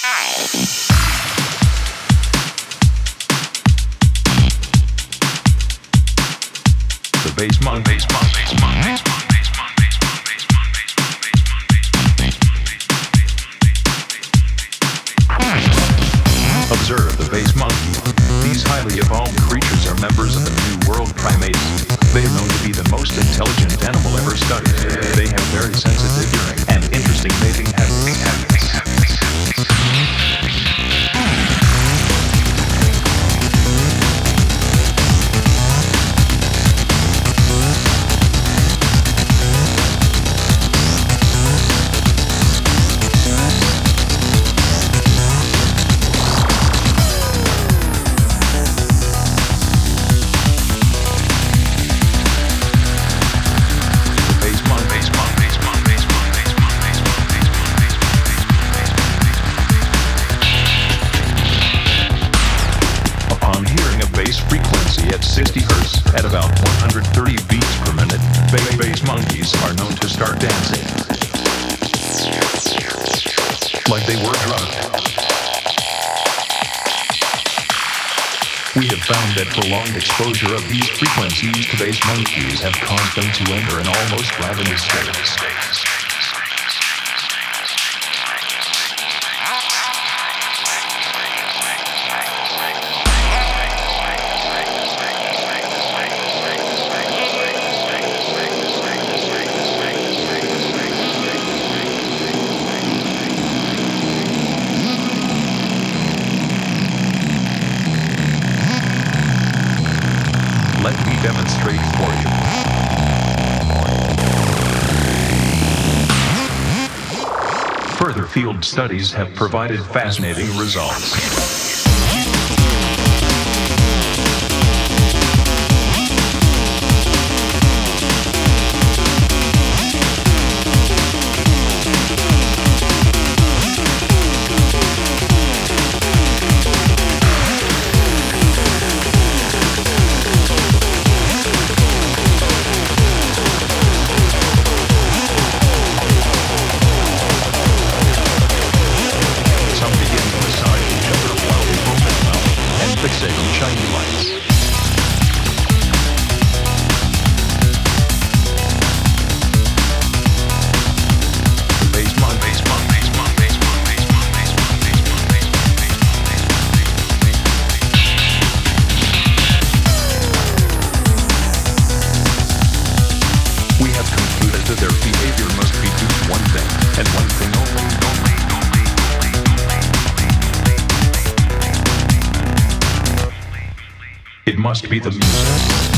The bass monk, bass monk, bass monk, bass monk, bass monk, bass monk, bass monk, bass monk, bass monk. Observe the bass monkey. These highly evolved creatures are members of the New World primates. They are known to be the most intelligent animal ever studied. They have very sensitive hearing and interesting mating habits. Frequency at 60 Hz at about 130 beats per minute, bass monkeys are known to start dancing like they were drugged. We have found that prolonged exposure of these frequencies to bass monkeys have caused them to enter an almost ravenous state. Let me demonstrate for you. Further field studies have provided fascinating results. Fixating shiny lights. Bass monk, bass monk, bass monk, bass monk, bass monk, bass monk, bass monk, bass monk, bass monk. We have concluded that their behavior must be due to one thing, and one thing only. It must be the music.